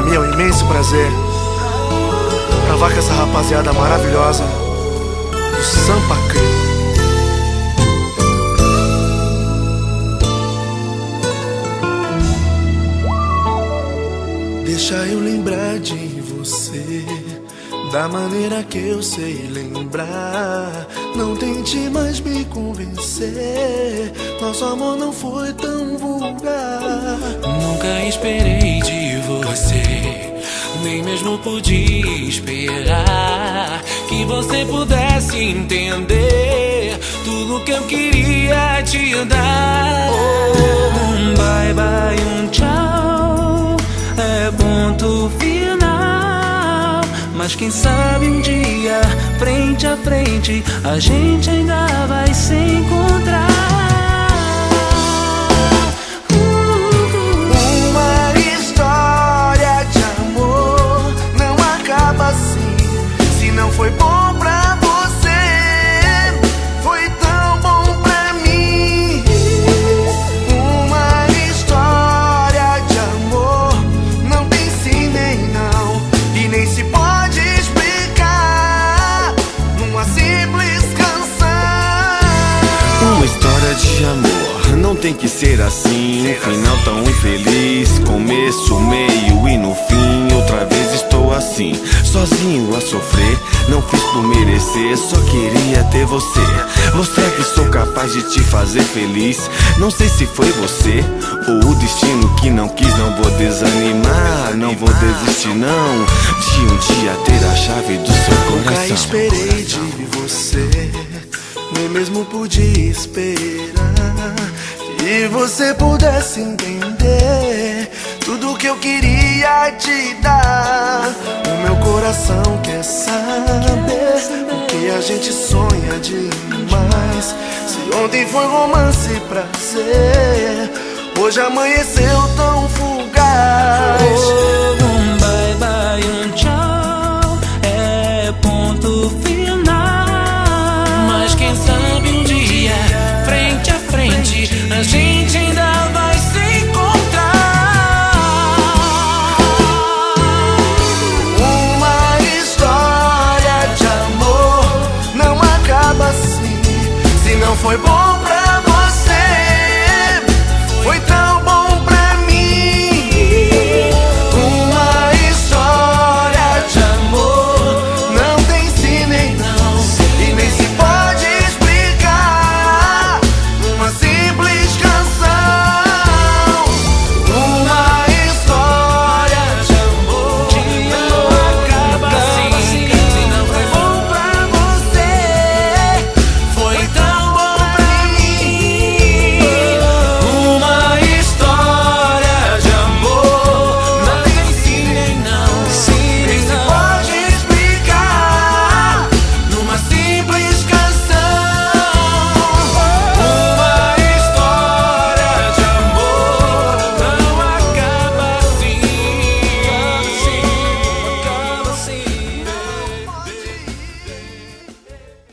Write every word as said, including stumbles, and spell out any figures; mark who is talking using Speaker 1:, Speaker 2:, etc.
Speaker 1: mim é um imenso prazer provar que essa rapaziada maravilhosa do Sampa Crio. Deixa eu lembrar de você da maneira que eu sei lembrar. Não tente mais me convencer, nosso amor não foi tão vulgar.
Speaker 2: Nunca esperei de você, nem mesmo podia esperar que você pudesse entender tudo que eu queria te dar. Um bye bye, um tchau, é ponto final. Mas quem sabe um dia, frente a frente, a gente ainda vai se encontrar.
Speaker 1: Uma história de amor não acaba assim. Se não foi bom pra você, foi tão bom pra mim. Uma história de amor não tem sim nem não, e nem se pode
Speaker 3: de amor, não tem que ser assim. Um final tão infeliz, começo, meio e no fim. Outra vez estou assim, sozinho a sofrer. Não fiz por merecer, só queria ter você. Mostrar que sou capaz de te fazer feliz. Não sei se foi você ou o destino que não quis. Não vou desanimar, não vou desistir não, de um dia ter a chave do seu coração.
Speaker 1: Nunca esperei de você, nem mesmo podia esperar que você pudesse entender tudo que eu queria te dar. O meu coração quer saber o que a gente sonha demais. Se ontem foi romance e prazer, hoje amanheceu tão fugaz.